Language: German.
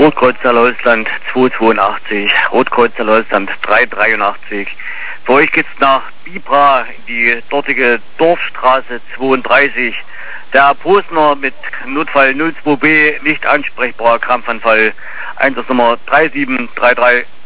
Rotkreuztal Holzland 282, Rotkreuztal Holzland 383. Für euch geht's nach Bibra, in die dortige Dorfstraße 32. Der Posner mit Notfall 02B, nicht ansprechbar, Krampfanfall, Einsatznummer 3733.